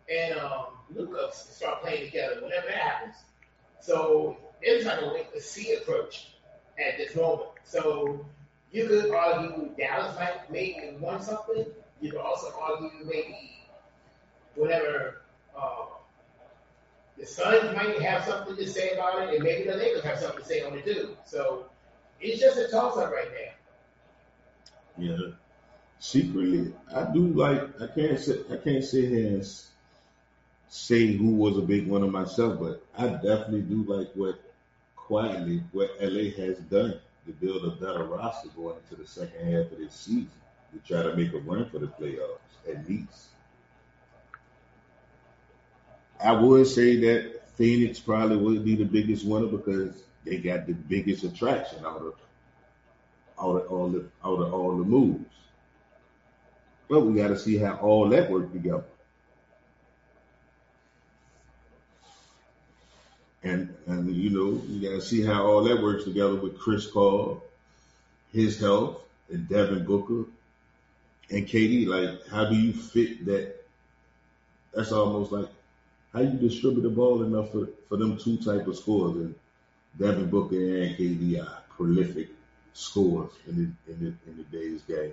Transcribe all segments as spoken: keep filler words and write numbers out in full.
and um, Luka start playing together. Whenever that happens, so it's like a wait to see approach at this moment. So you could argue Dallas might maybe won something. You could also argue maybe whatever uh, the Suns might have something to say about it, and maybe the Lakers have something to say on it too. So it's just a toss up right now. Yeah. Secretly, I do like. I can't say. I can't sit here and s- say who was a big winner myself, but I definitely do like what quietly what L A has done to build a better roster going into the second half of this season to try to make a run for the playoffs at least. I would say that Phoenix probably would be the biggest winner because they got the biggest attraction out of out of all the out of all the moves. But we got to see how all that work together. And and you know, you got to see how all that works together with Chris Paul, his health, and Devin Booker and K D. Like, how do you fit that? That's almost like how you distribute the ball enough for, for them two type of scores. And Devin Booker and K D are prolific scorers in the in the in the day's game.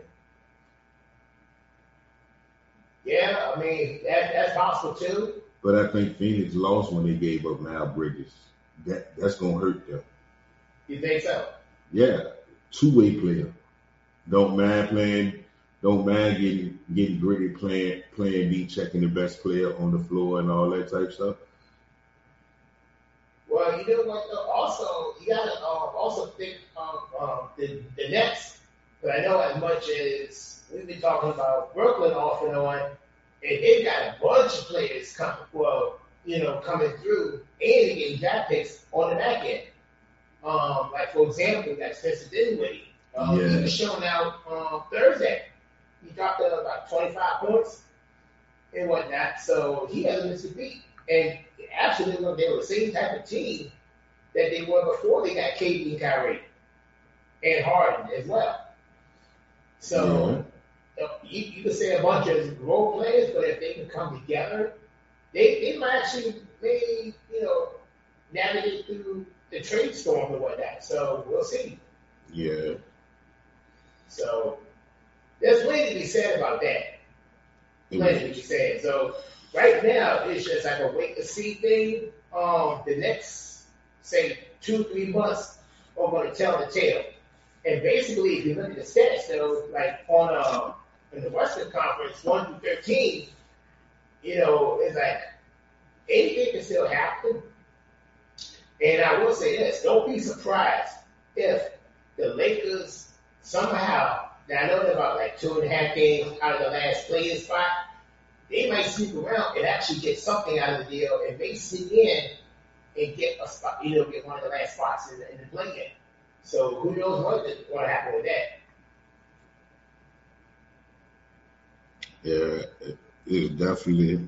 Yeah, I mean that, that's possible too. But I think Phoenix lost when they gave up Miles Bridges. That that's gonna hurt them. You think so? Yeah, two way player. Don't mind playing. Don't mind getting getting gritty, playing playing D, checking the best player on the floor and all that type stuff. Well, you know what? Though? Also, you gotta um, also think um, um, the the Nets. But I know as much as we've been talking about Brooklyn off and on, and they've got a bunch of players coming. Well, you know, coming through and getting draft picks on the back end. Um, like for example, that Spencer Dinwiddie. Um, He Yeah, was showing out um, Thursday. He dropped uh, about twenty-five points and whatnot. So he hasn't missed a beat. And actually, they were the same type of team that they were before they got K D and Kyrie and Harden as well. yeah, So uh, you, you can say a bunch of role players, but if they can come together, they, they might actually maybe, you know, navigate through the trade storm and whatnot. So we'll see. yeah. So there's plenty to be said about that. It Plenty to be was. said. So right now, it's just like a wait to see thing. Um, the next, say, two, three months are going to tell the tale. And basically, if you look at the stats, though, like on uh, in the Western Conference, one through thirteen, you know, it's like anything can still happen. And I will say this: don't be surprised if the Lakers somehow, now I know they're about like two and a half games out of the last playing spot, they might sneak around and actually get something out of the deal and may sneak in and get a spot, you know, get one of the last spots in the, in the play-in. So who knows what is going to happen with that? Yeah, it, it's definitely.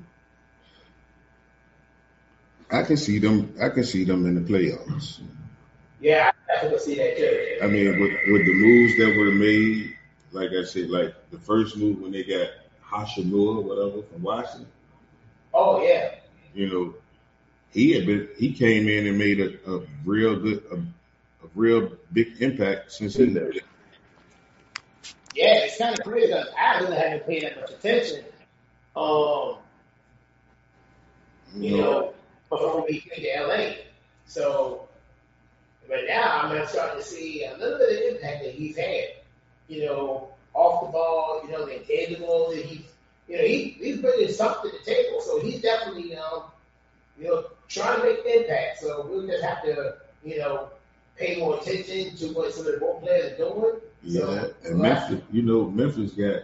I can see them. I can see them in the playoffs. Yeah, I definitely see that too. I mean, with with the moves that were made, like I said, like the first move when they got Hashimura or whatever from Washington, Oh yeah, you know, he had been he came in and made a, a real good a, a real big impact since he left. yeah. It's kind of crazy because I really haven't paid that much attention. Um, You you know, know, before we came to L A. So, but now I'm starting to see a little bit of impact that he's had. You know, off the ball. You know, the intangible that he's. You know, he, he's bringing something to the table. So he's definitely, um, you know, trying to make an impact. So we'll just have to, you know, pay more attention to what some of the role players are doing. yeah, So and we'll have to. Memphis, you know, Memphis got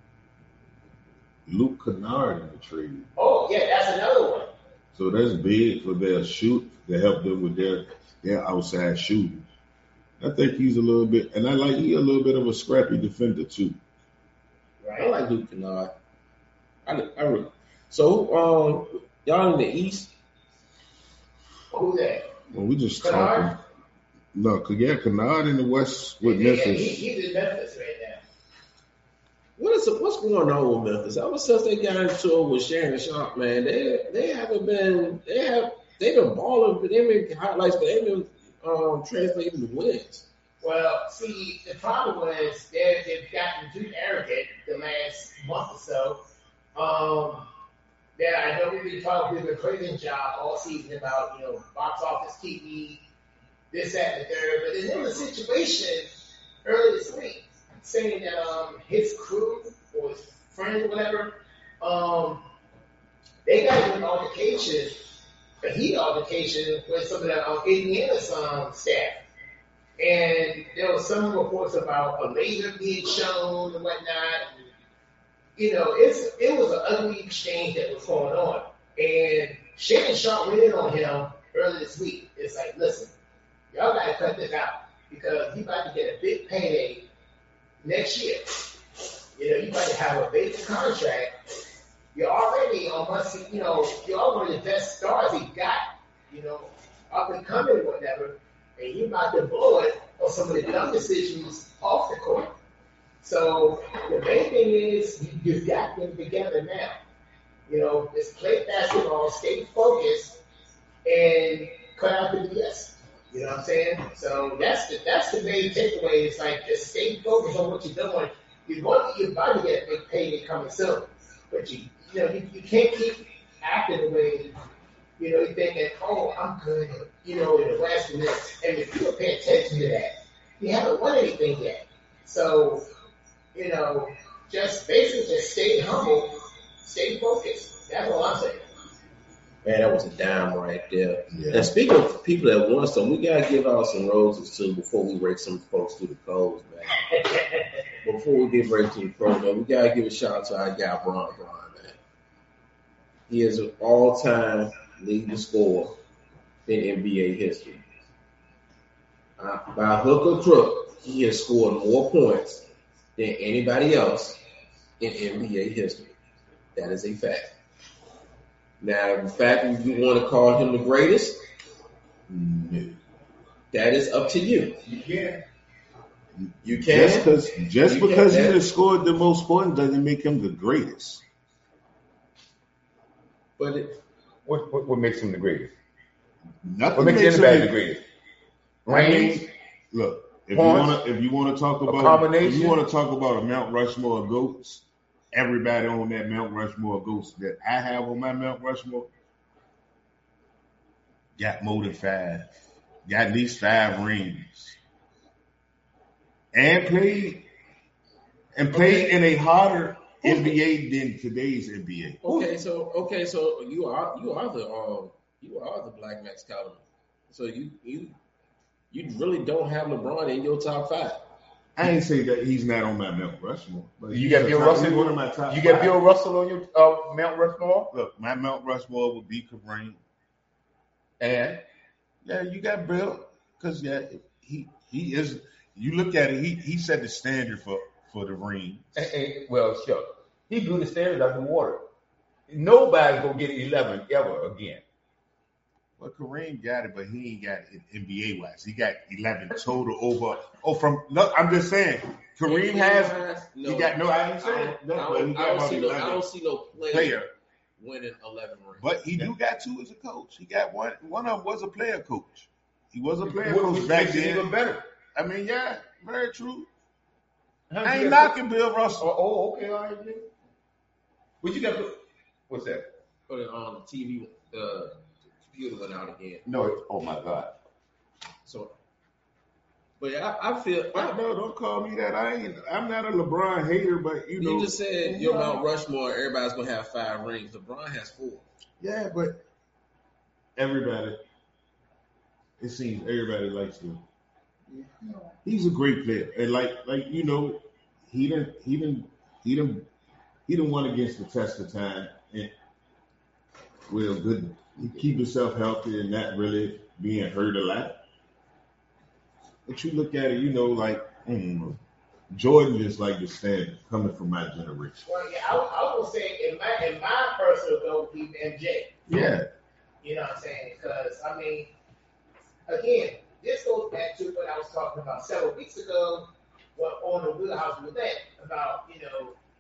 Luke Kennard in the trade, Oh yeah, that's another one. so that's big for their shoot to help them with their their outside shooting. I think he's a little bit, and I like he a little bit of a scrappy defender too. I Right? like Luke Kennard. I, I really. So, um, y'all in the East? Who's that? Well, we just Kennard? talking. No, 'cause yeah, Kennard in the West Yeah, with yeah, he, Memphis. he's in Memphis right now. What is what's going on with Memphis? Ever since they got into it with Shannon Sharp, man, they they haven't been they have they've been balling, but they've been highlights, but they've been um, translating to wins. Well, see, the problem was they they've gotten too arrogant the last month or so. Um, yeah, I know we've been talking, we've been praising job all season about, you know, box office T V, this, that, and the third. But there's another situation earlier this week saying that um, his crew or his friends or whatever, um, they got into an altercation, a heat altercation with some of the um, Indiana's um, staff. And there was some reports about a laser being shown and whatnot. You know, it's it was an ugly exchange that was going on. And Shannon Sharp went in on him earlier this week. It's like, listen, y'all got to cut this out because he's about to get a big payday next year. You know, you about to have a big contract. You're already on must, you know, you're all one of the best stars he got, you know, up and coming or whatever, and you're about to blow it on some of the dumb decisions off the court. So the main thing is you, you've got them together now. You know, just play basketball, stay focused, and cut out the B S. You know what I'm saying? So that's the that's the main takeaway. It's like just stay focused on what you're doing. You're going to, you're about to get a big payday coming soon, but you you know you, you can't keep acting the way you know you're thinking. Oh, I'm good. You know, in the last few minutes, and if you don't pay attention to that, you haven't won anything yet. So you know, just basically just stay humble, stay focused. That's all I'm saying. Man, that was a dime right there. Yeah. And speaking of people that won some, we gotta give out some roses too before we rake some folks through the coals, man. Before we get right to the pro, man, we gotta give a shout out to our guy Bron Bron, man. He is an all-time leading scorer in N B A history. Uh, by hook or crook, he has scored more points than anybody else in N B A history. That is a fact. Now, the fact that you want to call him the greatest, No. that is up to you. You can. You can. Just because just You because he can. has scored the most points doesn't make him the greatest. But it, What, what what makes him the greatest? Nothing What makes makes anybody him the the greatest? I mean, Range, look, if Points, you want to, if you want to talk about, combination. if you want to talk about a Mount Rushmore of goats, everybody on that Mount Rushmore of goats that I have on my Mount Rushmore got more than five, got at least five rings, and played and played in a harder N B A than today's N B A. okay, so okay, so you are you are the um you are the Black Max Kellerman. So you you you really don't have LeBron in your top five. I ain't say that he's not on my Mount Rushmore, but You he's got a Bill top- Russell? he's one of my top you got five. Bill Russell on your uh, Mount Rushmore, Look, my Mount Rushmore would be Kareem. and Yeah, you got Bill, because yeah, he he is. You look at it, he he set the standard for for the ring. and, and well, sure, he blew the standard out of the water. Nobody's gonna get eleven ever again. Well, Kareem got it, but he ain't got it N B A wise. He got eleven total over. Oh, from no, I'm just saying, Kareem has. No, he got no. I didn't say I that. don't, No, I but he don't, got I don't about see no, I eleven don't see no player, player. winning eleven rings. But he do got two as a coach. He got one. One of them was a player coach. He was a player Which- coach which back makes it then. even better. I mean, yeah, very true. Huh, I you ain't got- knocking Bill Russell. Oh, oh, okay, all right. Then. What you got? To, what's that? Put it on the T V. The computer went out again. No, it's, oh my God. So, but yeah, I, I feel. I, no, don't call me that. I ain't. I'm not a LeBron hater, but you You know. just said your Mount Rushmore, everybody's gonna have five rings. LeBron has four. Yeah, but everybody. It seems everybody likes him. He's a great player, and like like you know, he didn't he didn't he didn't he didn't won against the test of time, and well, good. He keep himself healthy and not really being hurt a lot. But you look at it, you know, like mm, Jordan is like the standard coming from my generation. Well, yeah, I, I was gonna say in my in my personal goal would be M J. Yeah, You know what I'm saying? Because I mean, again, this goes back to what I was talking about several weeks ago, what on the Wheelhouse Roulette about you know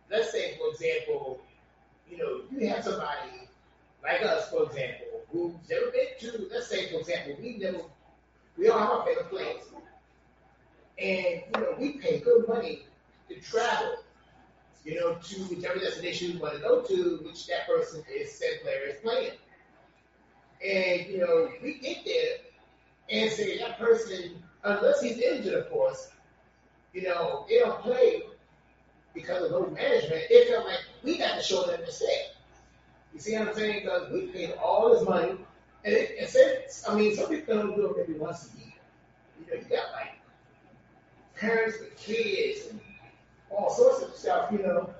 let's say, for example, you know, you have somebody like us, for example, who's never been to, let's say, for example, we never, we all have our favorite place. And, you know, we pay good money to travel, you know, to whichever destination we want to go to, which that person is, said player is playing. And, you know, we get there and say that person, unless he's injured, of course, you know, they don't play because of low management. It felt like we got to show them respect. You see what I'm saying? Because we paid all this money, and it, it says, I mean, some people don't do it maybe once a year. You know, you got like parents with kids and all sorts of stuff. You know,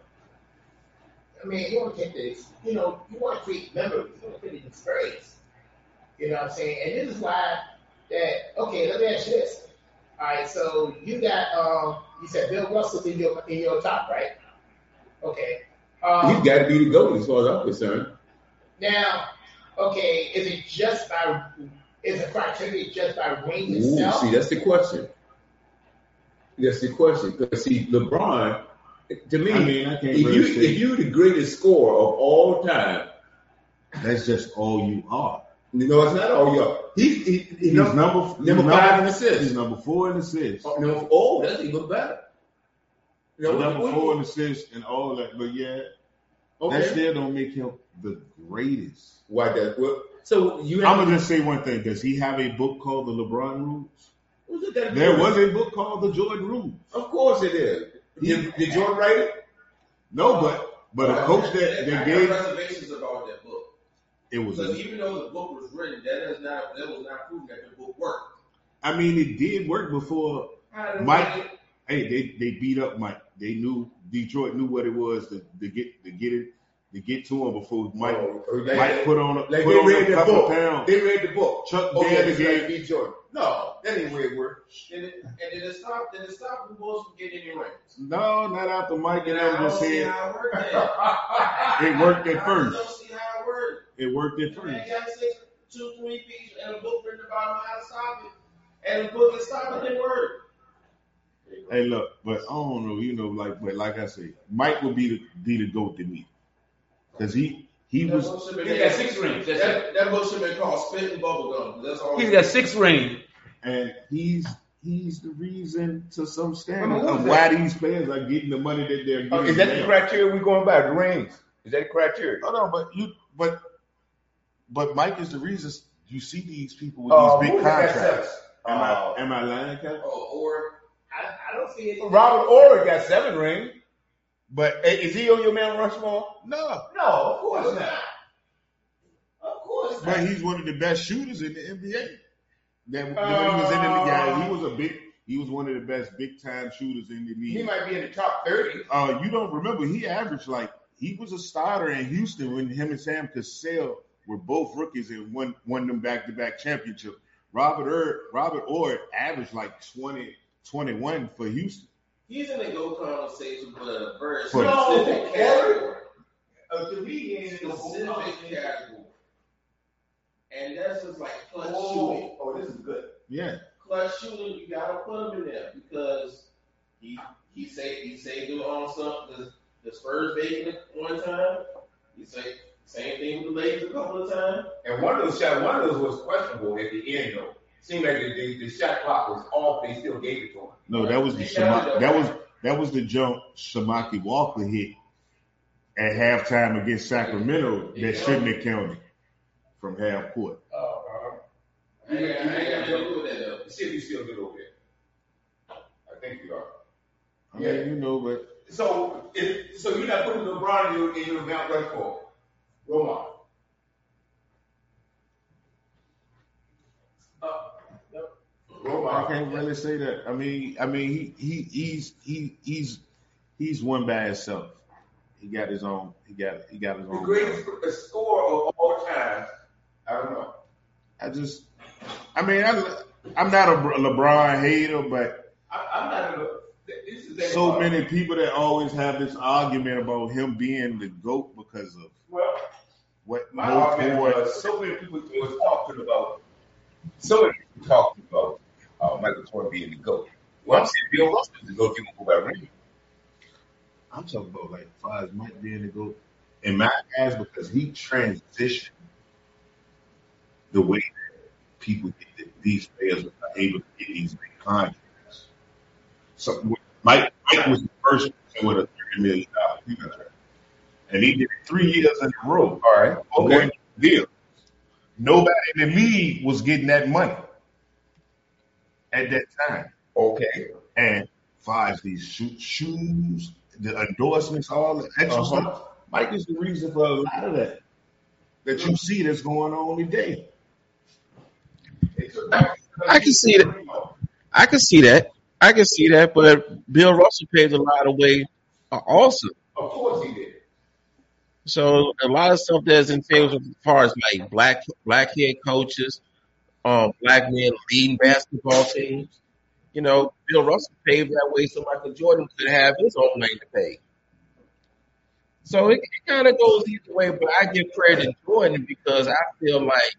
I mean, you want to take this. You know, you want to create memories. You want to create an experience. You know what I'm saying? And this is why that. Okay, let me ask you this. All right, so you got um, you said Bill Russell in your in your top, right? Okay. Um, He's got to be the GOAT as far as I'm concerned. Now, okay, is it just by, is the criteria just by ring Ooh, itself? see, that's the question. That's the question. Because, see, LeBron, to me, I mean, I can't if, really you, say- if you're the greatest scorer of all time, That's just all you are. you know, it's not all y'all. He's, he, he, He's number, number, he's number five in assists. He's number four in assists. Oh, no, oh, that's even better. You know, number what- four in assists and all that. But yeah, Okay. that still don't make him the greatest. Why that? Well, so you I'm have gonna just say one thing. Does he have a book called The LeBron Rules? What's it that There do? was a book called The Jordan Rules. Of course it is. Did, did Jordan write it? No, but but a coach that I they got gave reservations about that book. it was. Because A, even though the book was written, that is not that was not proof that the book worked. I mean, it did work before How did Mike. it- Hey, they they beat up Mike. They knew Detroit knew what it was to, to get to get it to get to him before Mike. Oh, like, Mike put on a, like put they on read a the couple book. pounds. They read the book. Chuck Oh, yeah, Daly it's gave like D. Jordan. No, that ain't where it worked. And it, and did it stop? Did it stop the Bulls from getting any rings? no, not after Mike and I them don't just see said how it worked. Then. it worked at I first. don't see how it worked. It worked at The man first. got six, two, three feet and a book written about how to stop it, and the book is stopping didn't work. Hey, look, but I don't know, you know, like, but like I say, Mike would be the be the goat to me, because he he That was. book should be He's got six rings. That's it. That, that book should have been called Spit and Bubble Gum. That's all. He's got six rings. And he's he's the reason to some I standard mean, what of was why that? these players are getting the money that they're getting. Oh, is that the now. criteria we're going by? The rings? Is that the criteria? No, no, but you but but Mike is the reason you see these people with Uh, these who big was that contracts. seven? Am I Uh, am I lying, Kevin? Oh, or I, I don't see it. Robert Ory got seven rings. But hey, is he on your Mount Rushmore? No, No, of course Of not. course not. but he's one of the best shooters in the N B A. That when he was in the league, guys, he was a big. He was one of the best big time shooters in the league. He might be in the top thirty. Uh, you don't remember he averaged like he was a starter in Houston when him and Sam Cassell were both rookies and won won them back to back championships. Robert Erd, Robert Ord averaged like twenty, twenty-one for Houston. he's in the GOAT conversation, but a very For- specific No, category. Uh, to me, he ain't in the Specific category. And that's just like clutch shooting. Oh, oh, this is good. Yeah, Clutch shooting, you gotta put him in there because he he saved he saved them on some the, the Spurs bacon one time. He saved same thing with the Lakers a couple of times. And one of those shots, one of those was questionable at the end, though. Seemed like the, the, the shot clock was off. They still gave it to him. no, that was the Shama, that was that was the jump Shamaki Walker hit at halftime against Sacramento that shouldn't have counted from half court. Uh, I ain't, I ain't got nothing to do with that though. see if you still good over there. I think you are. I mean, you know, but So, if, so you're not putting LeBron in your, in your Mount Rushmore. Roman. Uh, yep. Roman. I can't really say that. I mean, I mean, he, he he's he he's he's one by himself. He got his own. He got he got his The own. greatest scorer of all time. I don't know. I just, I mean, I, I'm not a LeBron hater, but I, I'm not gonna. This is that so part. many people that always have this argument about him being the GOAT because of Well, what my no argument forward. was so many people was talking about. So many people talking about uh, Michael Jordan being the GOAT. Well, I'm saying Bill Russell is the GOAT. You can go by ring. I'm talking about like being the GOAT? In my eyes, because he transitioned the way that people get that these players were able to get these big contracts. So Mike, Mike was the first person with a thirty million dollar contract, and he did it three years in a row. All right. Okay. One deal. Nobody in the league was getting that money at that time. Okay. And far as these sho- shoes, the endorsements, all the extra Uh-huh. stuff, Mike is the reason for a lot of that that you see that's going on today. It's a- I can see that. I can see that. I can see that. But Bill Russell paved a lot of way uh, also. Of course he did. So a lot of stuff that's entailed as far as like black black head coaches, um, black men leading basketball teams. You know, Bill Russell paved that way so Michael Jordan could have his own lane to pay. So it, it kind of goes either way, but I give credit to Jordan because I feel like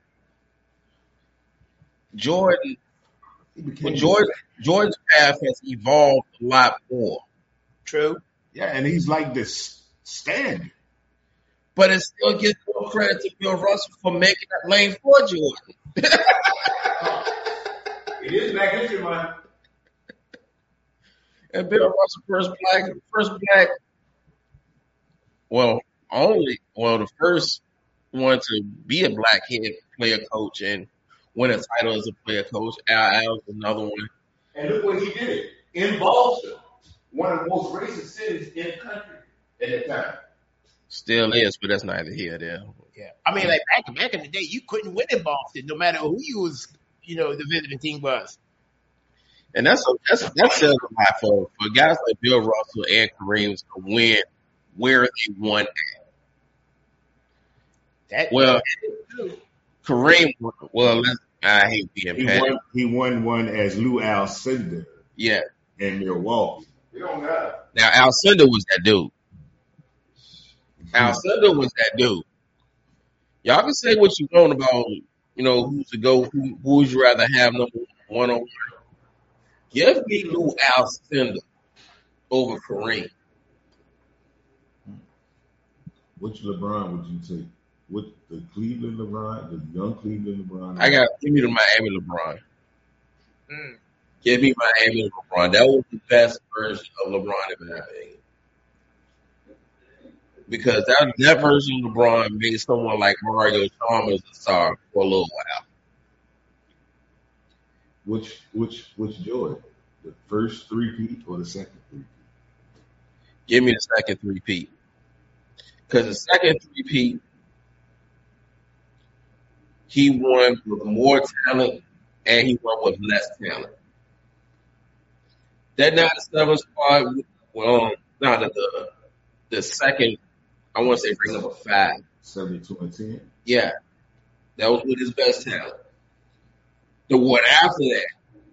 Jordan, He became well, Jordan, Jordan's path has evolved a lot more. True. Yeah, and he's like this standard. But it still gives more credit to Bill Russell for making that lane for Jordan. It is Black History Month. And Bill Russell, first black, first black, well, only, well, the first one to be a black head player coach and win a title as a player coach. Al Al's another one. And look what he did in Boston, one of the most racist cities in the country at that time. Still is, but that's neither here nor there. Yeah. I mean, like back back in the day, you couldn't win in Boston, no matter who you was, you know, the visiting team was. And that's a, that's that says a lot for for guys like Bill Russell and Kareem to win where they won at. That Well, Kareem, well, let's, I hate being He petty. won, he won one as Lou Alcindor Yeah. in Milwaukee. We don't matter. Now, Alcindor was that dude. Alcindor was that dude. Y'all can say what you want about, you know, who's to go, who, who would you rather have number one on one. Give me Lou Alcindor over Kareem. Which LeBron would you take? With the Cleveland LeBron, the young Cleveland LeBron? I got give me the Miami LeBron. Mm. Give me Miami LeBron. That was the best version of LeBron in my opinion. Because that that version of LeBron made someone like Mario Chalmers a star for a little while. Which which which Jordan? The first three-peat or the second three-peat? Give me the second three-peat. Because the second three-peat, he won with more talent and he won with less talent. That ninety-seven squad, well, not the, the the second, I want to say ring number five. seventy-two and ten? Yeah, that was with his best talent. The one after that,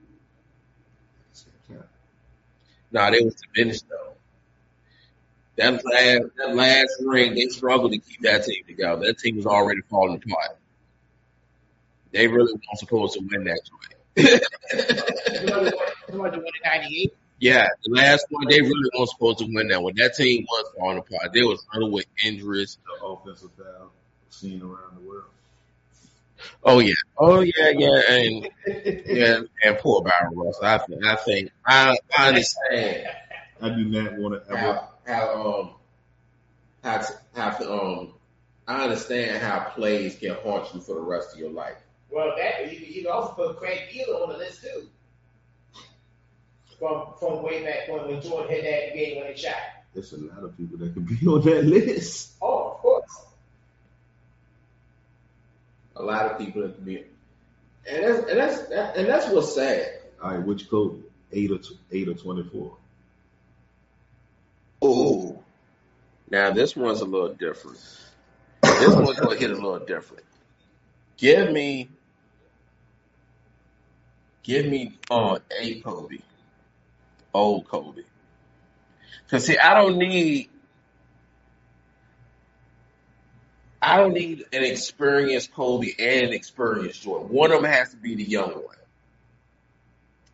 nah, they was diminished though. That last, that last ring, they struggled to keep that team together. That team was already falling apart. They really weren't supposed to win that joint. Somebody won in ninety-eight. Yeah, the last one, they really weren't supposed to win that one. That team was falling apart. They was riddled with injuries. The offensive foul seen around the world. Oh yeah, oh yeah, yeah, and yeah, and poor Byron Russell. I think, I think, I, I understand I do not want to ever. how how um how to, how to um I understand how plays can haunt you for the rest of your life. Well, that you, you can also put Craig Beal on the list too. From from way back when, when Jordan had that game winning shot. There's a lot of people that could be on that list. Oh, of course. A lot of people that can be, and that's and that's that, and that's what's sad. All right, which Kobe? Eight or tw- eight or twenty-four? Ooh, now this one's a little different. This one's gonna hit a little different. Give me, give me uh, a Kobe, old Kobe. Cause see, I don't need, I don't need an experienced Kobe and an experienced Jordan. One of them has to be the young one.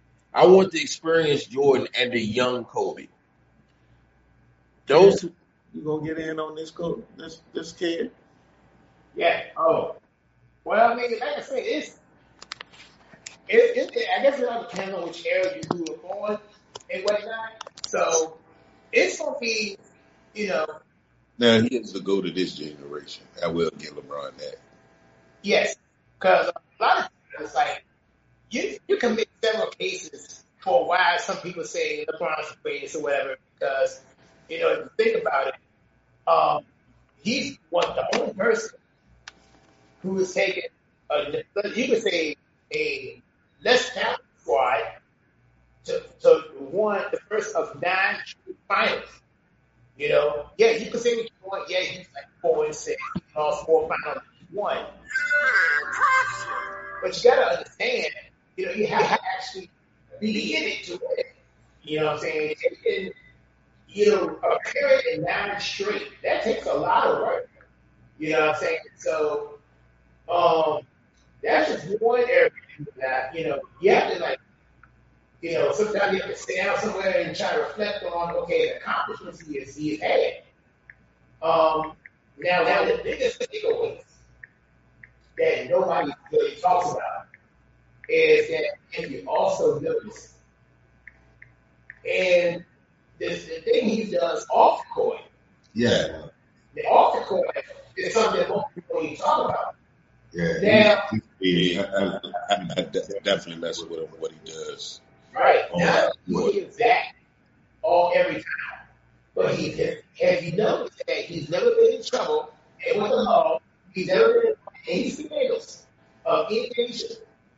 I want the experienced Jordan and the young Kobe. Those, You gonna get in on this co this this kid? Yeah. Oh. Well, I mean, like I said, it's it, it, I guess it all depends on which era you grew up on and whatnot. So it's gonna be, you know, Now he is the go to this generation. I will give LeBron that. yes, because a lot of times it's like you you can make several cases for why some people say LeBron's the greatest or whatever. Because you know, if you think about it, um, he's one the only person who has taken a, you could say a less talented squad to, to one the first of nine true finals. You know, yeah, you can say what you want. Yeah, he's like four and six, he lost four finals, he won. But you gotta understand, you know, you have to actually be in it to win. You know what I'm saying? And, you know, a period in nine straight, that takes a lot of work. You know what I'm saying? So, um, that's just one area that, you know, you have to like, you know, sometimes you have to sit down somewhere and try to reflect on, okay, the accomplishments he has, he has had. Um, now, now the biggest takeaways that nobody really talks about is that if you also notice, and this, the thing he does off the court, Yeah. the off the court is something that most people don't even talk about. Yeah. Now, he, he, I, I, I, I de- definitely mess with him what he does. right, Oh, now what? he is that all every time. But he has, has he noticed that he's never been in trouble and with the law, he's never been in any scandals of any nature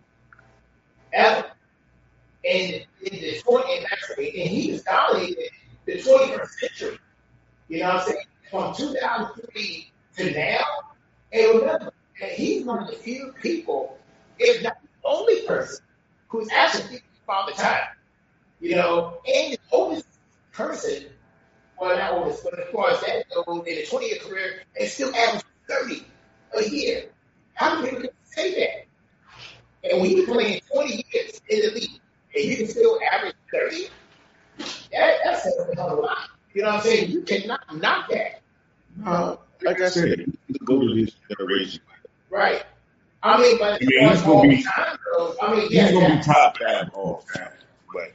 ever. And in the twenty and actually, and he has dominated the twenty-first century. You know what I'm saying? From two thousand three to now. And remember, that he's one of the few people, if not the only person, who's actually found the time. You know, and the oldest person, well, not oldest, but as far as that goes, in a twenty-year career, and still average thirty a year. How many people can say that? And when you're playing twenty years in the league, and you can still average thirty, that, that's a lot. You know what I'm saying? You cannot knock that. Uh, like I said, he's the go to this generation. Right. I mean, but I mean, he's gonna be, time goes, I mean, he's yeah, gonna be yeah. top five all time, but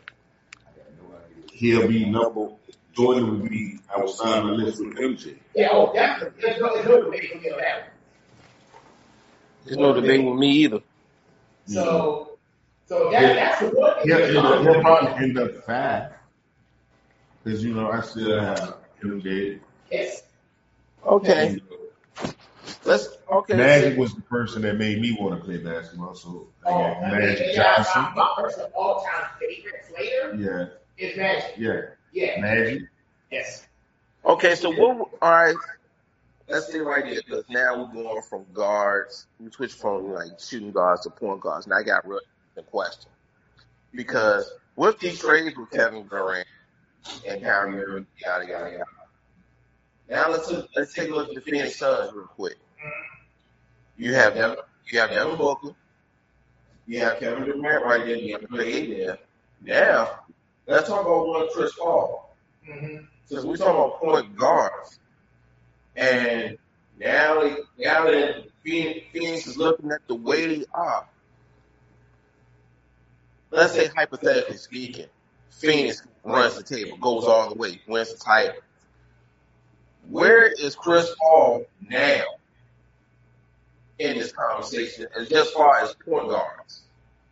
he'll be number. Jordan would be outside the list with M J. Yeah, oh, definitely. There's no, there's no debate for me on that one. There's no debate with me either. So, so that, that's the one thing. He'll, that's he'll, wrong he'll with probably me. end up five because you know I still have M J. Yes. Okay. Let's okay. Magic was the person that made me want to play basketball. So I Oh, got I mean, Magic yeah, Johnson. my, my personal all-time favorite player Yeah, is Magic. yeah, Yeah. Magic. Yes. Okay, so what? All right, let's stay right there because now we're going from guards. We switch from like shooting guards to point guards. Now I got real the question because with these trades with Kevin Durant and Kyrie Irving, yada yada yada. Now let's let's take a look at the Phoenix Suns real quick. You have Devin, you have Devin Booker, you have Kevin Durant right there, you have Clay there. Now let's talk about one Chris Paul. Mm-hmm. Since we're talking about point guards, and now, they, now that Phoenix is looking at the way they are, let's say hypothetically speaking, Phoenix runs the table, goes all the way, wins the title. Where is Chris Paul now in this conversation, as just far as point guards?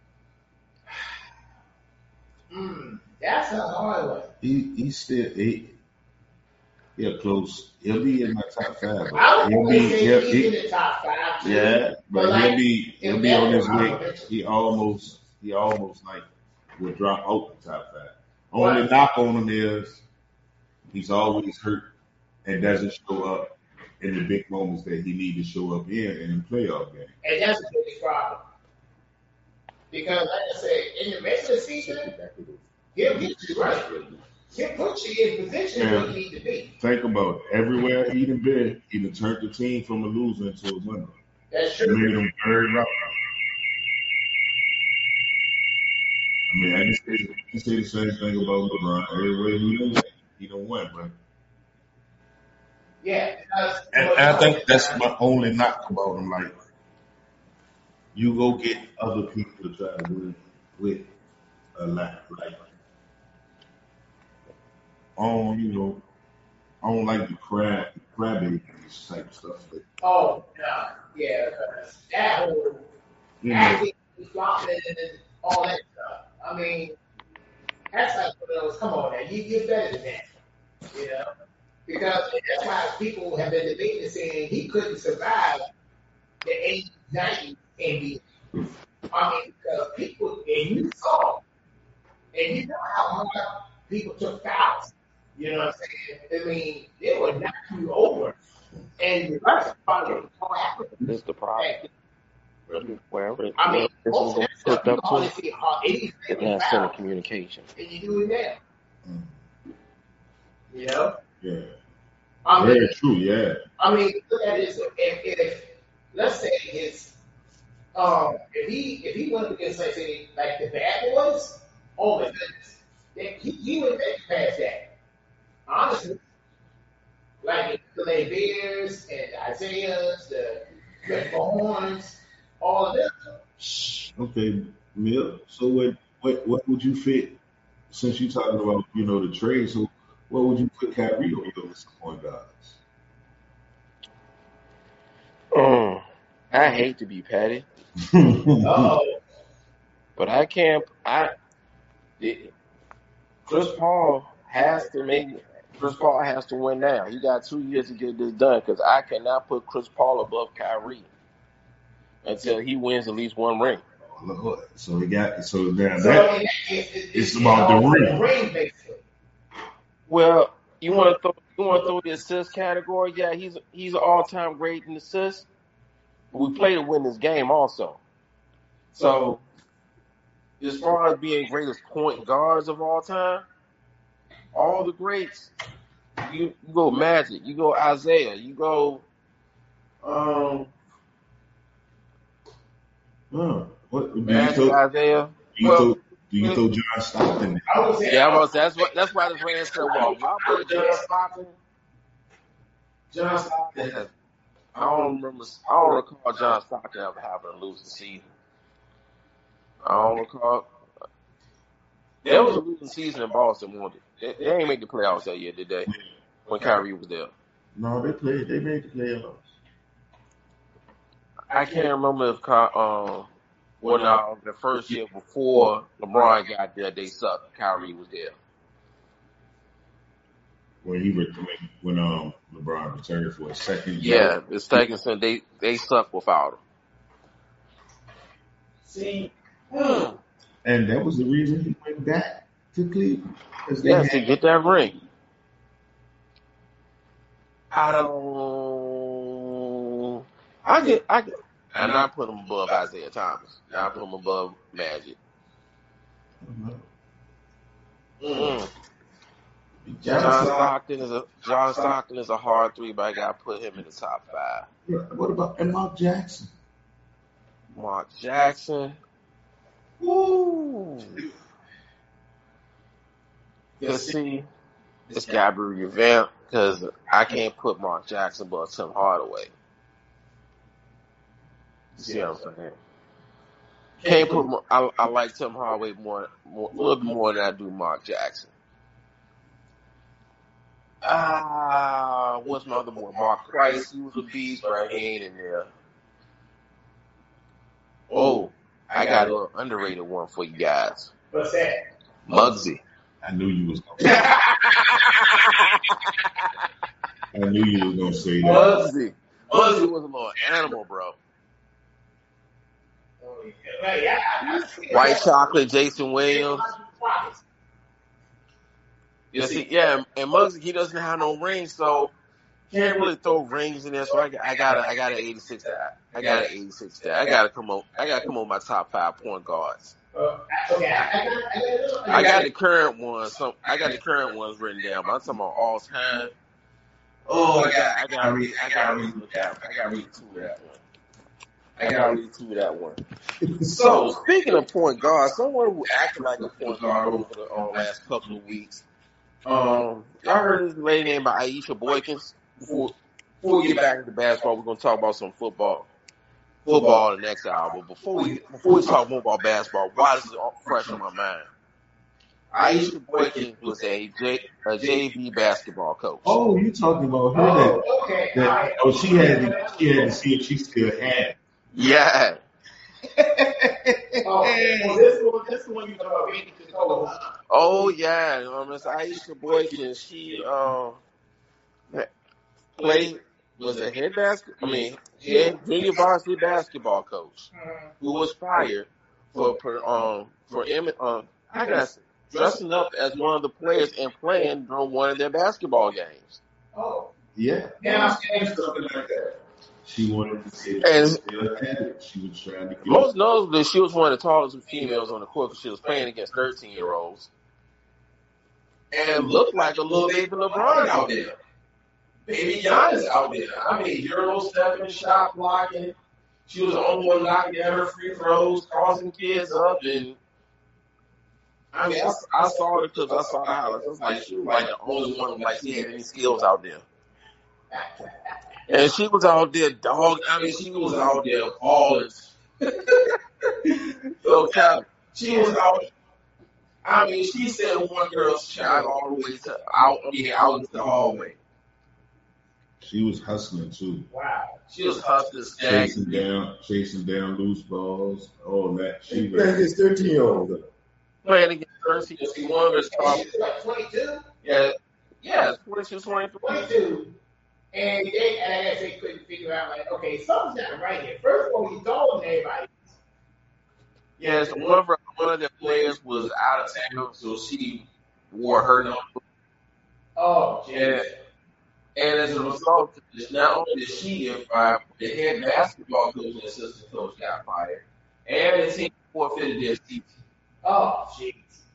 Mm, that's a hard one. He he's still he he'll close. He'll be in my top five. I would He'll probably be say he'll, he's he, in the top five. Too. yeah, but, But, like, he'll be he'll if be on his that way. was- He almost he almost like will drop out the top five. Right. Only knock on him is he's always hurt and doesn't show up in the big moments that he need to show up in in the playoff game. And that's a big problem. Because, like I said, in the rest of the season, he'll get you right. He'll put you in position Yeah. where you need to be. Think about it. Everywhere he done been, he done turned the team from a loser into a winner. That's He true. made them very rough. I mean, I can say, I can say the same thing about LeBron. Everywhere he done went, he done won, but Yeah, because, And I think that's my only knock about him. Like, you go get other people to try to win with a lot. Like, I don't, you know, I don't like the crab, crybabies type stuff. But, oh, no, yeah, because that whole you know, acting, flopping, and all that stuff. I mean, that's like one of those, come on now, you, you're better than that, you know? Because that's why people have been debating saying he couldn't survive the eighties, nineties N B A. I mean, because people, and you saw, and you know how hard people took fouls. You know what I'm saying? I mean, they would knock you over. And that's probably what happened. This is the problem. Wherever it, I mean, this most is of that stuff, hooked you up can hardly to, see how eighties it's not center communication. and you do it now. You know? yeah, I mean, very true. Yeah, I mean, look at this. If, if let's say his, um, if he if he went up against like say like the Bad Boys, oh my goodness, then he, he would make it past that. Honestly, like the Lay Bears and the Isaiahs, the Red Horns, all of them. Shh. okay, Mill. So what, what, what would you fit? Since you talking about, you know, the trade, so what would you put Kyrie on your list of point guards? Mm, I hate to be petty, Uh-oh. but I can't. I it, Chris Paul has to make. Chris Paul has to win now. He got two years to get this done because I cannot put Chris Paul above Kyrie until he wins at least one ring. Lord. So he got so now So that in that case, it, it's it, about all the ring. the ring, basically. Well, you want to throw you want to throw the assist category? Yeah, he's he's an all time great in assists. But we play to win this game also. So as far as being greatest point guards of all time, all the greats, you, you go Magic, you go Isaiah, you go um Huh. What do you Magic, throw? Isaiah. Do you Well, throw? Do you throw John Stockton in? I would say, yeah, well, that's what that's why this ran so well. Y'all put John Stockton. John Stockton has, I don't remember. I don't recall John Stockton ever having a losing season. I don't recall. There was a losing season in Boston, wasn't it? They, they ain't make the playoffs that year, did they? When Kyrie was there. No, they played. They made the playoffs. I can't remember if um when uh, the first year before LeBron got there, they sucked. Kyrie was there. When he re- when um LeBron returned for a second year. Yeah, the second son, they they sucked without him. See, hmm. And that was the reason he went back to Cleveland. 'Cause they Yeah, had- to get that ring. I don't. I get. I get. And I put him above Isaiah Thomas. I put him above Magic. Mm. John Stockton is a John Stockton is a hard three, but I got to put him in the top five. What about and Mark Jackson? Mark Jackson. Woo. Cause see, it's got to be revamped because I can't put Mark Jackson above Tim Hardaway. You see what I'm saying? Can't put. More, I, I like Tim Hardaway more, more, a little bit more than I do Mark Jackson. Ah, uh, what's my other boy? Mark Price. He was a beast, but he ain't in there. Oh, I got an underrated one for you guys. what's that? Muggsy. I knew you was gonna say I knew you was gonna say that. Muggsy. Muggsy was a little animal, bro. Right, yeah, I- I- White chocolate, Jason Williams. You see, yeah, and Muggsy, he doesn't have no rings, so can't really throw rings in there. So I, I got, I got an eighty-six. I got an eighty-six. I got to come on. I got to come on my top five point guards. Uh, okay, I, I, got, I, got, I got the current ones. So I got the current ones written down. But I'm talking about all time. Oh, I got, I got to read. I got to read that. I got to read two of that one. I got to read two of that one. So speaking of point guard, someone who acted like a point guard over the uh, last couple of weeks. Um, y'all heard this lady named by Aisha Boykins? before, before we get back into basketball, we're gonna talk about some football. Football in the next hour. But before we before we talk more about basketball, why is it fresh on my mind? Aisha Boykins was a J, a J V basketball coach. Oh, you talking about her? Oh, that, okay. that All right. oh, she had to, she had to see if she still had. Yeah. Oh, well, this one, this one you talking about Vicky Cola. Oh yeah, um, Miss Aisha Boykins, she uh, played was a head basket. I mean, head junior varsity basketball coach who was fired for for um for um I guess dressing up as one of the players and playing during one of their basketball games. Oh, Yeah. now Something like that. She wanted to see if And she still had it. She was trying to get most notably, she was one of the tallest females on the court because she was playing against thirteen year olds and looked like a little baby LeBron out there. Baby Giannis out there. I mean, Euro stepping, shot blocking. She was the only one knocking down her free throws, crossing kids up, and I mean, I, I saw it because I saw the highlights. It was like she was like the only one like she had any skills out there. And she was out there dog. I mean, she was out there balling. So, Cal, she was out. I mean, she sent one girl's shot all the way to out. I mean, out into the hallway. She was hustling too. wow. She was hustling, stacking. Chasing down, chasing down loose balls, all that. She She playing was, against thirteen year olds. Playing against thirteen. She one of his top. She's like twenty-two? Yeah, yeah, she was twenty-three. twenty-two. And they, and I guess they couldn't figure out, like, okay, something's not right here. First of all, you told everybody. Yeah, so one of her, one of their players was out of town, so she wore her number. Oh, Yeah. And as a result of this, not only did she get fired, the head basketball coach and assistant coach got fired, and the team forfeited their season. Oh, jeez.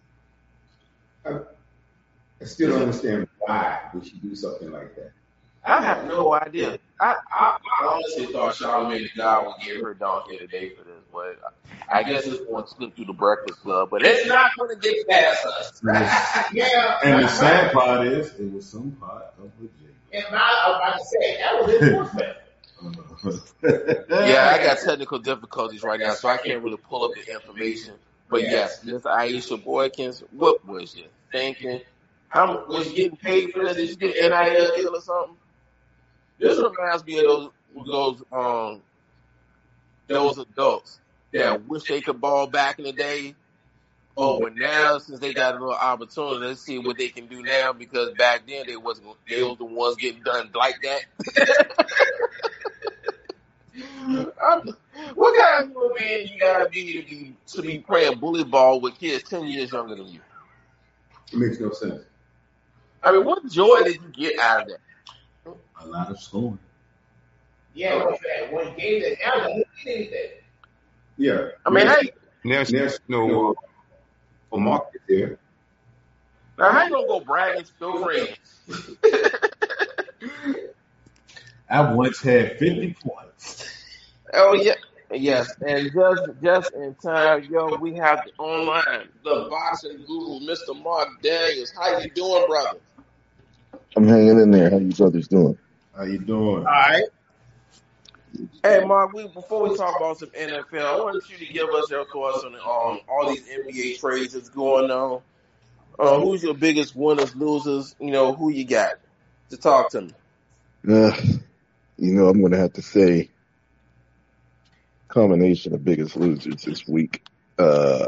I still don't understand why would she do something like that. I have no idea. I, I, I honestly thought Charlamagne the God would give her donkey today for this, but I guess it's going to slip through the Breakfast Club. But it's not going to get past us. Yeah. and the sad part is, it was some part of Virginia. And my, I was about to say, that was his forfeit. Yeah, I got technical difficulties right now, so I can't really pull up the information. But yes, Miss Aisha Boykins, what was you thinking? How was you getting paid for this? Did you get an N I L deal or something? This reminds me of those those um those adults that wish they could ball back in the day. Oh, but now since they got a little opportunity, let's see what they can do now because back then they wasn't they was the ones getting done like that. I'm, what kind of human being you gotta be to be to be playing bully ball with kids ten years younger than you? It makes no sense. I mean, what joy did you get out of that? A lot of scoring. Yeah, what's that? One game that now you did anything. Yeah. I mean, hey, There's There's no no market there. now how you gonna go brag and still friends? I once had fifty points. Oh yeah, yes, and just just in time, yo, we have the online the boxing guru, Mister Mark Daniels. How you doing, brother? I'm hanging in there. How you brothers doing? How you doing? All right. Hey, Mark, we, before we talk about some N F L, I wanted you to give us your thoughts on um, all these N B A trades that's going on. Uh, who's your biggest winners, losers? You know, who you got to talk to me? Uh, you know, I'm going to have to say combination of biggest losers this week. Uh,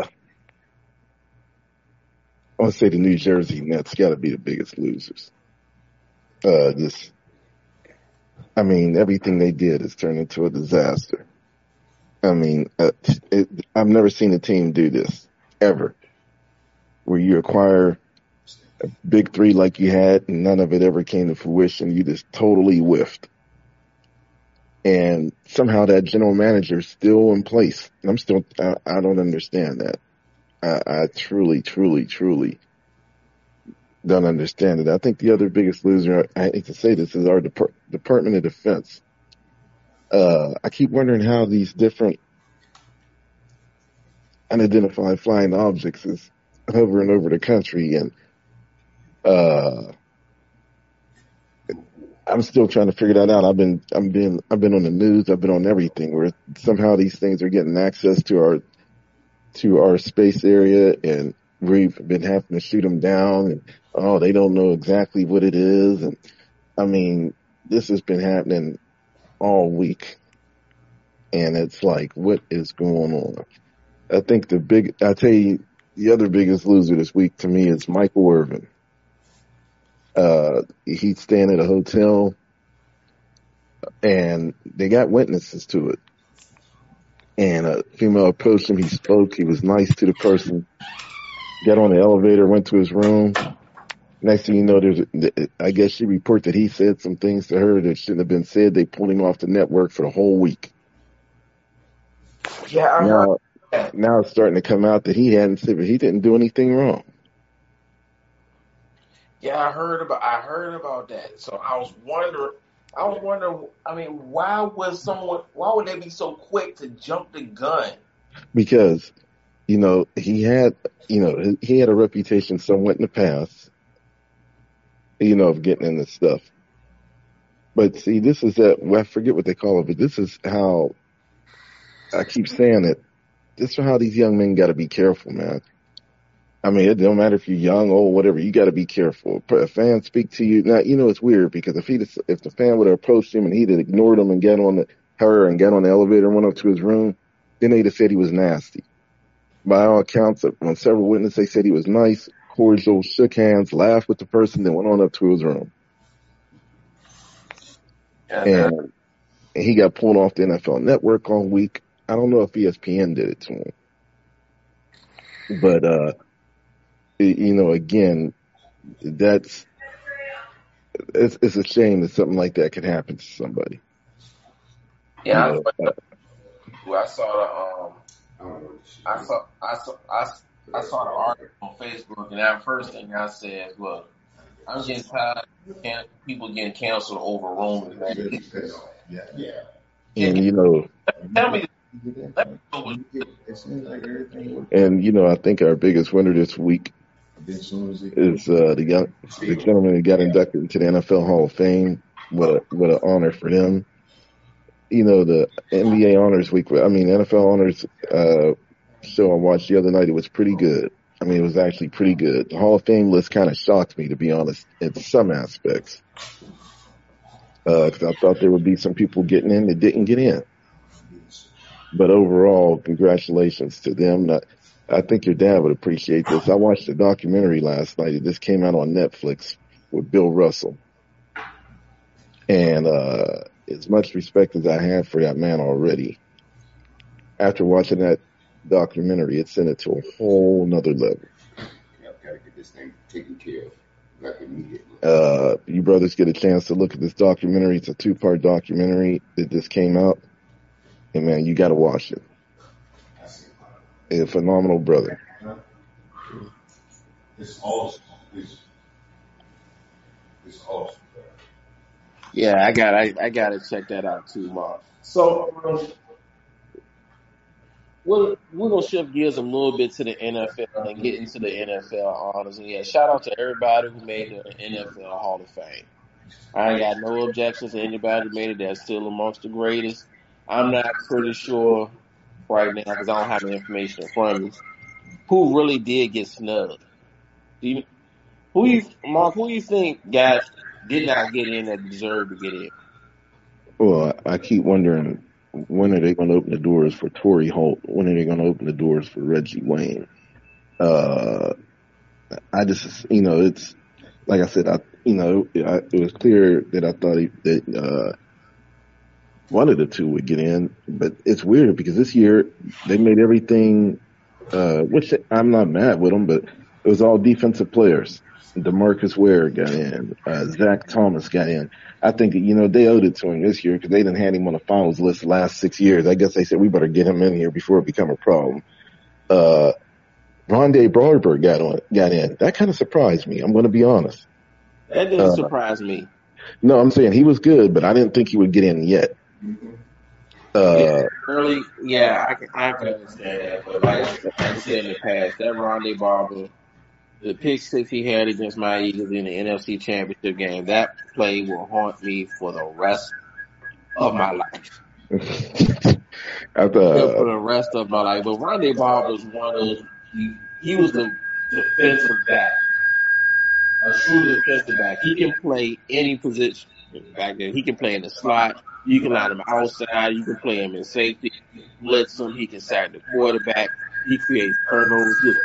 I want to say the New Jersey Nets got to be the biggest losers. Uh, just, I mean, everything they did has turned into a disaster. I mean, uh, it, I've never seen a team do this ever, where you acquire a big three like you had, and none of it ever came to fruition. You just totally whiffed. And somehow that general manager is still in place. And I'm still, I, I don't understand that. I, I truly, truly, truly don't understand it. I think the other biggest loser, I hate to say this, is our Dep- Department of Defense. Uh, I keep wondering how these different unidentified flying objects is hovering over the country, and uh, I'm still trying to figure that out. I've been, I've been, I've been on the news. I've been on everything where somehow these things are getting access to our, to our space area, and we've been having to shoot them down. And oh, they don't know exactly what it is. And I mean, this has been happening all week, and it's like, what is going on? I think the big, I tell you, the other biggest loser this week to me is Michael Irvin. Uh, he's staying at a hotel, and they got witnesses to it. And a female approached him. He spoke. He was nice to the person. Got on the elevator, went to his room. Next thing you know, there's, a, I guess she reported that he said some things to her that shouldn't have been said. They pulled him off the network for the whole week. Yeah, I Now, heard that. now it's starting to come out that he hadn't said, but he didn't do anything wrong. Yeah, I heard about. I heard about that. So I was wondering. I was wondering. I mean, why was someone? Why would they be so quick to jump the gun? Because, you know, he had, you know, he had a reputation somewhat in the past, you know, of getting into stuff. But see, this is that, well, I forget what they call it, but this is how, I keep saying it, this is how these young men got to be careful, man. I mean, it don't matter if you're young, old, whatever, you got to be careful. If a fan speak to you, now, you know, it's weird because if he, if the fan would have approached him and he'd have ignored him and got on the, her and got on the elevator and went up to his room, then they'd have said he was nasty. By all accounts, on several witnesses, they said he was nice, cordial, shook hands, laughed with the person, then went on up to his room. And, uh, And, and he got pulled off the N F L Network all week. I don't know if E S P N did it to him. But, uh, it, you know, again, that's, it's, it's a shame that something like that could happen to somebody. yeah, You I, know, uh, I saw the um, I saw I saw I, I saw the article on Facebook, and that first thing I said was, "I'm getting tired of can- people getting canceled over rumors, man." Yeah. Yeah. and, you know, Tell me, let me know what- It seems like everything and, you know, I think our biggest winner this week as soon as it is uh, the young the gentleman who got inducted into the N F L Hall of Fame. What a, what an honor for them. You know, the N B A Honors Week, I mean, N F L Honors uh, show I watched the other night, it was pretty good. I mean, it was actually pretty good. The Hall of Fame list kind of shocked me, to be honest, in some aspects. Because I thought there would be some people getting in that didn't get in. But overall, congratulations to them. I, I think your dad would appreciate this. I watched a documentary last night. It just came out on Netflix with Bill Russell. And uh, as much respect as I have for that man already, after watching that documentary, it sent it to a whole nother level. I've got to get this thing taken care of, like immediately. Uh, you brothers get a chance to look at this documentary. It's a two-part documentary that just came out. And man, you got to watch it. A phenomenal brother. It's awesome. It's, it's awesome. yeah, I got I, I got to check that out too, Mark. So um, we're we're gonna shift gears a little bit to the N F L and get into the N F L honors. And yeah, shout out to everybody who made the N F L Hall of Fame. I ain't got no objections to anybody who made it. That's still amongst the greatest. I'm not pretty sure right now because I don't have the information in front of me who really did get snubbed. Do you, who you, Mark? Who you think guys did not get in that deserved to get in? Well, I I keep wondering, when are they going to open the doors for Torrey Holt? When are they going to open the doors for Reggie Wayne? Uh, I just, you know, it's, like I said, I, you know, I, it was clear that I thought he, that, uh, one of the two would get in, but it's weird because this year they made everything, uh, which I'm not mad with them, but it was all defensive players. DeMarcus Ware got in. Uh, Zach Thomas got in. I think, you know, they owed it to him this year because they didn't have him on the finals list the last six years. I guess they said we better get him in here before it become a problem. Uh, Rondé Barber got on, got in. That kind of surprised me. I'm going to be honest. That didn't Uh, surprise me. No, I'm saying he was good, but I didn't think he would get in yet. Uh, Early, yeah, I can, I can understand that. But like I said in the past, that Rondé Barber the pick six he had against my Eagles in the N F C Championship game, that play will haunt me for the rest of my life. I thought, For the rest of my life. But Rondé Barber was one of those, he, he was the defensive back, a true defensive back. He can play any position back there. He can play in the slot. You can line him outside. You can play him in safety. You can blitz him. He can sack the quarterback. He creates turnovers. He was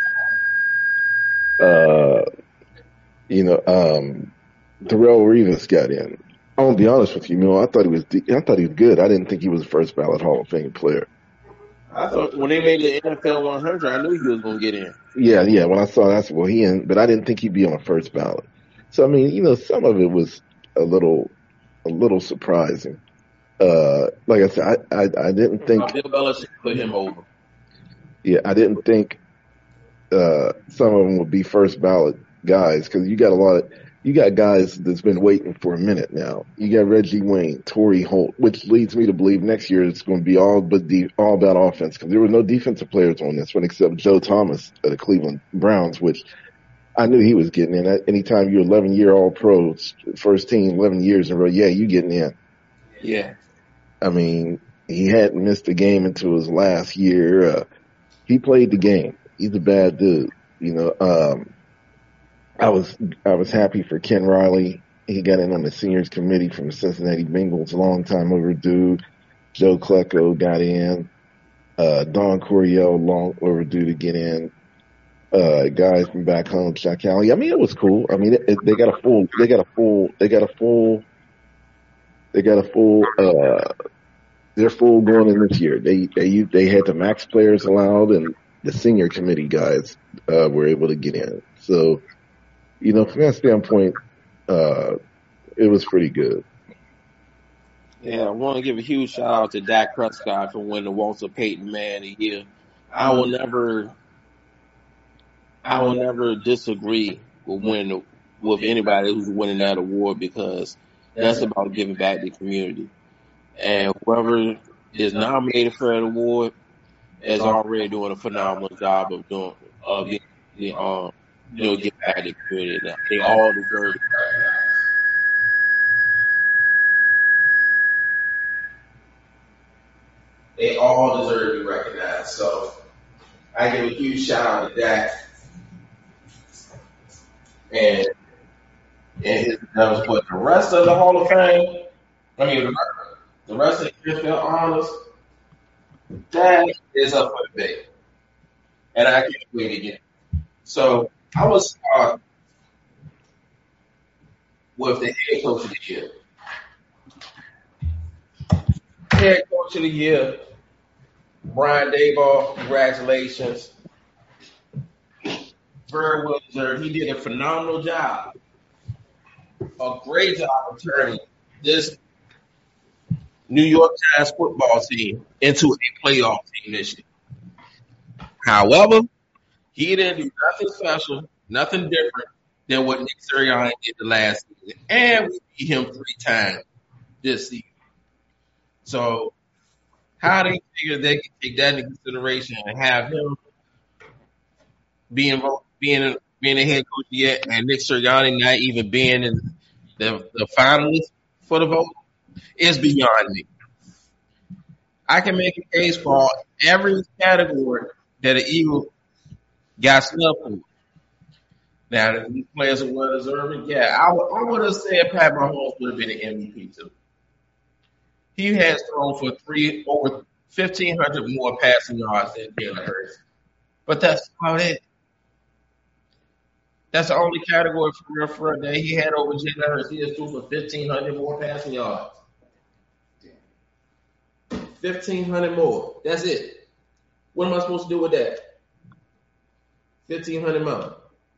a ball. uh, you know, um, Darrell Revis got in. I'm gonna be honest with you, Mil. I thought he was. de- I thought he was good. I didn't think he was a first ballot Hall of Fame player. I thought when they made the N F L one hundred, I knew he was going to get in. Yeah, yeah. When I saw that, I said, well, he in, but I didn't think he'd be on the first ballot. So I mean, you know, some of it was a little, a little surprising. Uh, like I said, I, I, I didn't think. Uh, Bill Belichick put him over. Yeah, I didn't think uh, some of them would be first ballot guys because you got a lot of you got guys that's been waiting for a minute now. You got Reggie Wayne, Torrey Holt, which leads me to believe next year it's going to be all but de- all about offense because there were no defensive players on this one except Joe Thomas of the Cleveland Browns, which I knew he was getting in. Anytime you're eleven year all pro, first team, eleven years in a row, yeah, you getting in. Yeah. I mean, he hadn't missed a game until his last year. Uh, he played the game. He's a bad dude, you know. Um, I was I was happy for Ken Riley. He got in on the seniors committee from the Cincinnati Bengals, long time overdue. Joe Klecko got in. Uh, Don Coryell, long overdue to get in. Uh, guys from back home, Chuck Alley. I mean, it was cool. I mean, it, it, they got a full, they got a full, they got a full, they got a full, uh, they're full going in this year. They, they, they had the max players allowed and the senior committee guys, uh, were able to get in. So, you know, from that standpoint, uh, it was pretty good. Yeah, I want to give a huge shout out to Dak Prescott for winning the Walter Payton Man of the Year. I will never, I will never disagree with winning with anybody who's winning that award because that's about giving back to the community. And whoever is nominated for that award is already doing a phenomenal job of doing of getting, um, you know, get back to the community. They all deserve it. They all deserve to be recognized. So I give a huge shout out to Dak and and his numbers. But the rest of the Hall of Fame, I mean the, the rest of the N F L honors, that is up for debate. And I can't wait again. So I was start with the head coach of the year. Head coach of the year, Brian Daboll, congratulations. Very well deserved. He did a phenomenal job. A great job of turning this New York Giants football team into a playoff team this year. However, he didn't do nothing special, nothing different than what Nick Sirianni did the last season. And we beat him three times this season. So how they figure they can take that into consideration and have him being being being a head coach yet, and Nick Sirianni not even being in the the finalists for the vote is beyond me. I can make a case for every category that the Eagles got snubbed for. Now, these players are well deserving. Yeah, I, w- I would have said Pat Mahomes would have been an M V P too. He has thrown for three over fifteen hundred more passing yards than Jalen Hurts, but that's about it. That's the only category for real for a day he had over Jalen Hurts. He has thrown for fifteen hundred more passing yards. Fifteen hundred more. That's it. What am I supposed to do with that? Fifteen hundred more.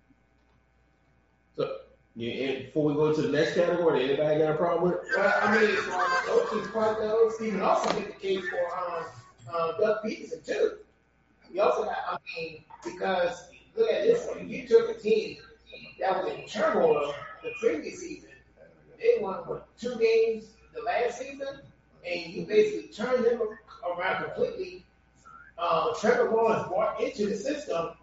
So, yeah, before we go to the next category, anybody got a problem with it? Well, I mean, um, coaching part though, Stephen also get the case for um, um, Doug Peterson too. You also got, I mean, because look at this one. You took a team that was in turmoil the previous season. They won what, two games the last season, and you basically turned them around completely. Uh, Trevor Lawrence brought into the system,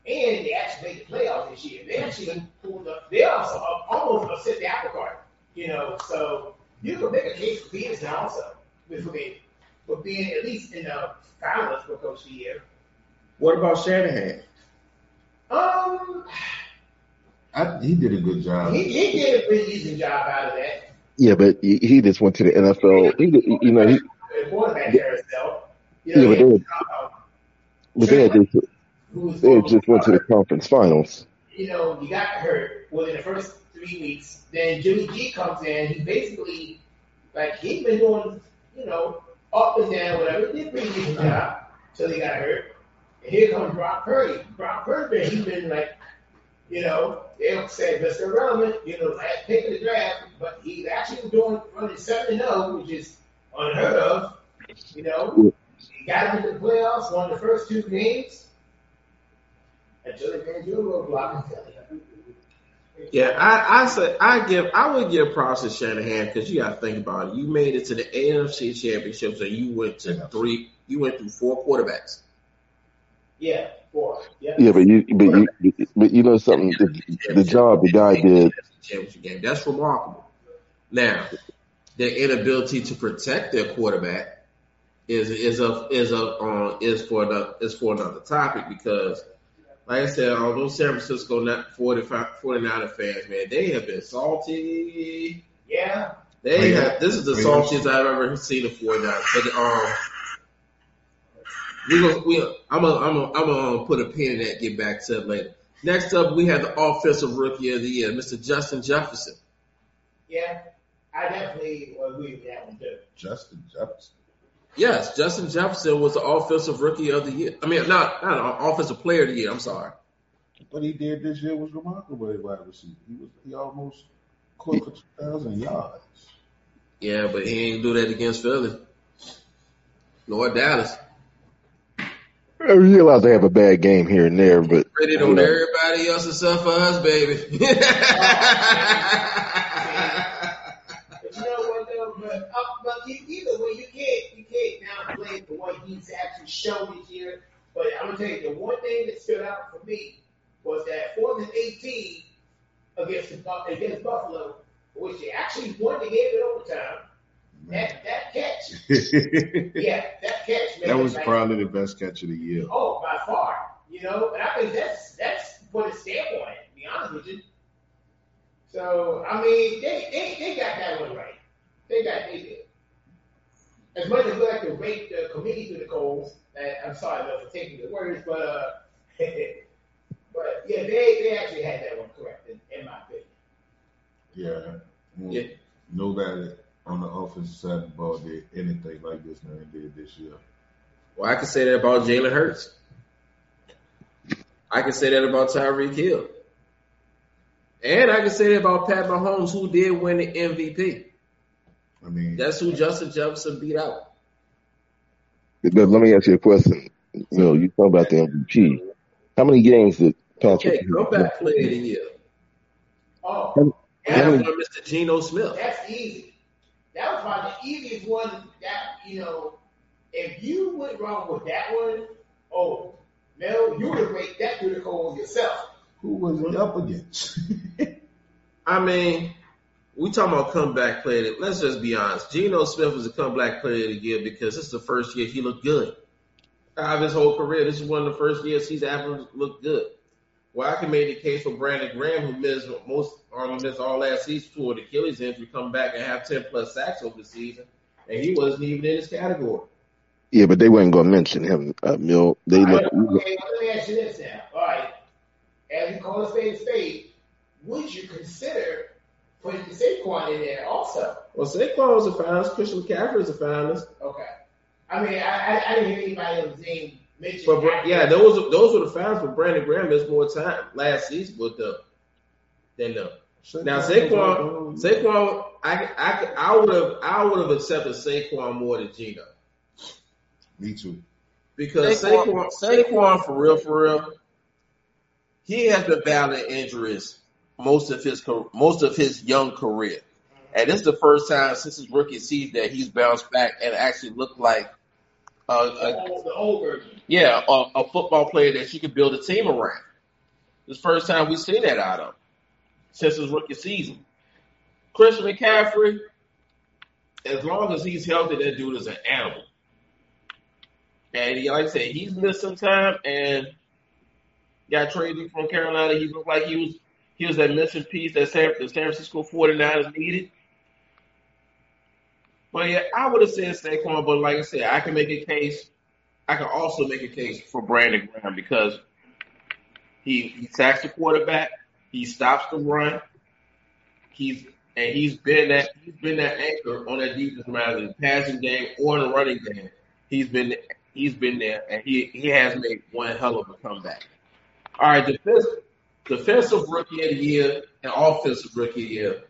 and they actually made the playoffs this year. They actually pulled up. They also uh, almost upset the apple cart. You know, so you can make a case for Peterson also with being for being at least in the finals for Coach of the Year. What about Shanahan? Um, I, he did a good job. he, he did a pretty decent job out of that. Yeah, but he, he just went to the N F L. He, did- you know, he, The quarterback carousel. You know, yeah, but he they, had, uh, but they had just, who was they had just went to the conference finals. you know, you got hurt within the first three weeks. Then Jimmy G comes in. He basically, like, he's been doing, you know, up and down, whatever. He did a pretty decent job until he got hurt. And here comes Brock Purdy. Brock Purdy, he's been like, you know, they'll say Mister Irrelevant, you know, last pick of the draft, but he's actually doing running seven and zero, which is unheard of. You know, he got him into the playoffs, won the first two games. Until they ran you a roadblock. Yeah, I I say I give I would give props to Shanahan because you got to think about it. You made it to the A F C Championships and you went to three. You went through four quarterbacks. Yeah, four. Yeah. Yeah, but you, but you, but you know something. The, the job the guy did. Championship game. That's remarkable. Now, their inability to protect their quarterback is is a is a uh, is for the is for another topic because. Like I said, although San Francisco not forty-niner fans, man, they have been salty. Yeah. They Yeah. have. This is the Yeah. saltiest I've ever seen the forty-niners. But um, we gonna, we I'm gonna I'm gonna I'm gonna put a pin in that. Get back to it later. Next up, we have the offensive rookie of the year, Mister Justin Jefferson. Yeah. I definitely agree with that one too. Justin Jefferson. Yes, Justin Jefferson was the offensive rookie of the year. I mean, not not an offensive player of the year. I'm sorry. What he did this year was remarkable at wide receiver. He was he almost close to two thousand yards. Yeah, but he ain't do that against Philly. Nor Dallas. I mean, you're allowed to have a bad game here and there, but Ready you on know, everybody else except for us, baby. But you know what though? But, uh, but e- either way, you can't you can't downplay for what he's actually shown this year. But I'm gonna tell you, the one thing that stood out for me was that fourth and eighteen against the, Bu- against Buffalo, which they actually won the game in overtime. That that catch, yeah, that catch. Man, That was like, probably the best catch of the year. oh, by far. You know, and I think that's that's put a stamp on it. To be honest with you. So I mean, they they, they got that one right. They got they did. As much as we like to rate the committee to the coals, and I'm sorry though for taking the words, but uh, but yeah, they they actually had that one correct in, in my opinion. Yeah. Well, Yeah. Nobody on the offensive side of the ball did anything like this man did this year. Well, I can say that about Jalen Hurts. I can say that about Tyreek Hill. And I can say that about Pat Mahomes, who did win the M V P. I mean, That's who Justin Jefferson beat out. but let me ask you a question. You know, you talk about the M V P. How many games did Patrick? Okay, comeback player of the year. Oh, How And that's many- for Mister Geno Smith. that's easy. That was probably the easiest one. That you know, if you went wrong with that one, oh, Mel, you would have raked that through the coals yourself. who was he up against? I mean, we talking about comeback player. Let's just be honest. Geno Smith was a comeback player of the year because this is the first year he looked good. Out of his whole career, this is one of the first years he's ever looked good. Well, I can make the case for Brandon Graham, who missed most, or missed all last season for the Achilles injury, come back and have ten plus sacks over the season, and he wasn't even in his category. Yeah, but they weren't going to mention him. Uh, Mill, they All right, look, okay, well, let me ask you this now. All right, as you call a spade a spade, would you consider putting Saquon in there also? Well, Saquon was a finalist. Christian McCaffrey is a finalist. Okay. I mean, I, I, I didn't hear anybody else's name mentioned. But Bra- yeah, those those were the finalists. But Brandon Graham missed more time last season with the than the. Now Saquon, Saquon, I I I would have I would have accepted Saquon more than Geno Me too. because Saquon- Saquon Saquon for real for real, he has been battling injuries most of his car- most of his young career, and this is the first time since his rookie season that he's bounced back and actually looked like a, the a old, the old version. yeah a, a football player that you could build a team around. This is the first time we've seen that out of him since his rookie season. Christian McCaffrey, as long as he's healthy, that dude is an animal. And like I said, he's missed some time and got traded from Carolina. He looked like he was he was that missing piece that San, the San Francisco forty-niners needed. But yeah, I would have said Saquon, but like I said, I can make a case. I can also make a case for Brandon Graham because he he sacks the quarterback, he stops the run, he's and he's been that he's been that anchor on that defense, either in the passing game or in the running game. He's been he's been there, and he he has made one hell of a comeback. All right, defensive defensive rookie of the year and offensive rookie of the year.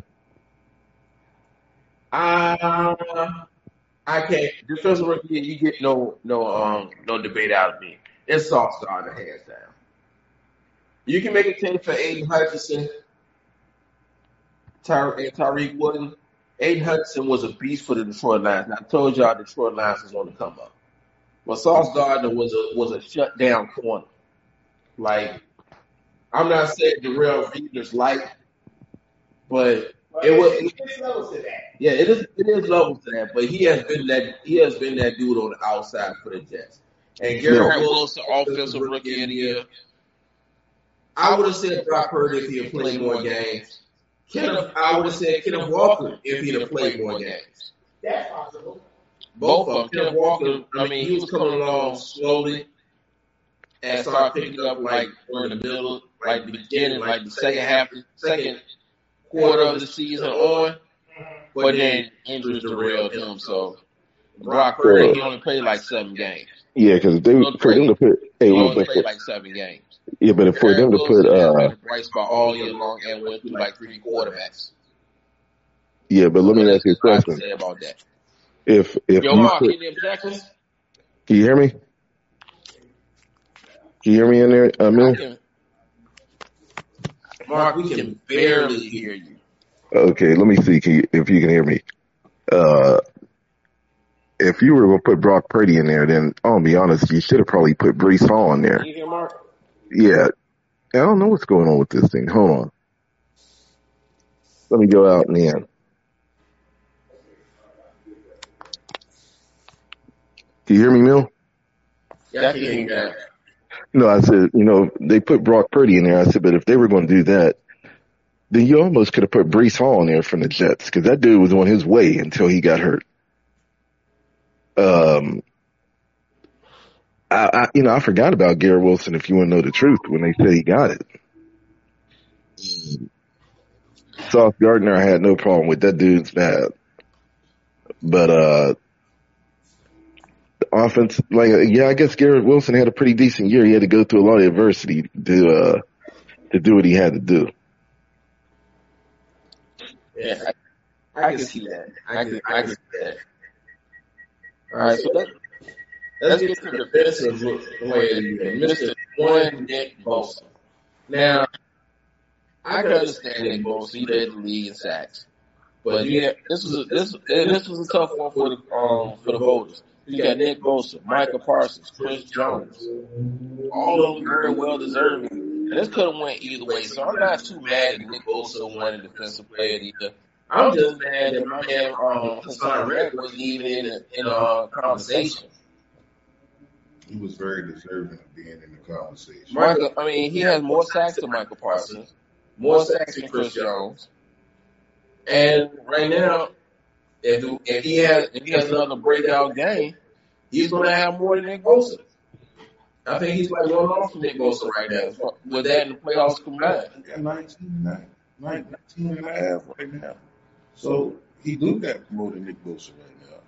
Uh, I can't. Defensive rookie, you get no no um no debate out of me. It's Sauce Gardner hands down. You can make a case for Aiden Hutchinson, Ty- and Tyreek Wooden. Aiden Hutchinson was a beast for the Detroit Lions. And I told y'all the Detroit Lions was on the come up. But Sauce Gardner was a was a shutdown corner. Like, I'm not saying Darrell Reeves light, but But it was. it's, it's levels to that. Yeah, it is. It is levels to that, but he has been that. He has been that dude on the outside for the Jets. And Garrett Wilson, offensive rookie of the year. I would have said Brock Purdy if he had played more games. Kenneth, I would have said Kenneth Walker if he'd have played more games. That's possible. Both of them. Kenneth Walker, I mean, he was coming along slowly and started picking up like during the middle, like the beginning, like the second half, second quarter of the season on. But then injuries derailed him. So Brock Purdy, he only played like seven games. Yeah, because they for them to put hey, He but only for, played like seven games. yeah, but for them to put uh been a bright spot all year long and went through like three quarterbacks. yeah, but let me ask you a That's what I have to question. say about that. If if Yo, you Mark, put, any objections? can you hear me? Can you hear me in there, uh, I Mill? can, Mark, we can barely hear you. Okay, let me see can you, if you can hear me. Uh, if you were going to put Brock Purdy in there, then I'll be honest, you should have probably put Brees Hall in there. Can you hear Mark? Yeah, I don't know what's going on with this thing. Hold on. Let me go out and in. Can you hear me, Mill? Yeah, I can hear you now. No, I said, you know, they put Brock Purdy in there. I said, but if they were going to do that, then you almost could have put Brees Hall in there from the Jets because that dude was on his way until he got hurt. Um, I, I, you know, I forgot about Garrett Wilson. If you want to know the truth, when they said he got it, Sauce Gardner, I had no problem with that dude's bad, but uh, the offense, like, yeah, I guess Garrett Wilson had a pretty decent year. He had to go through a lot of adversity to uh to do what he had to do. Yeah, I, I can see that. I can, I can see that. All right, so let's, let's get to the defensive player of the year, Mister One Nick Bosa. Now, I can understand Nick Bosa. He led the league in sacks, but yeah, this was a, this this was a tough one for the um for the voters. You got Nick Bosa, Micah Parsons, Chris Jones, all of them very well deserving. And this could have went either way, so I'm not too mad that Nick Bosa won the defensive player of the year. I'm just mad that my man um, Hassan Reddick wasn't even in a, in a uh, conversation. He was very deserving of being in the conversation. Michael, I mean, he has more sacks than Michael Parsons, more sacks than Chris Jones, and right now, if if he has if he has another breakout game, he's going to have more than Nick Bosa. I think he's like one off from Nick Bosa right now with that in the playoffs combined. He got nineteen and nineteen and a half right now. So he do got more than Nick Bosa right now.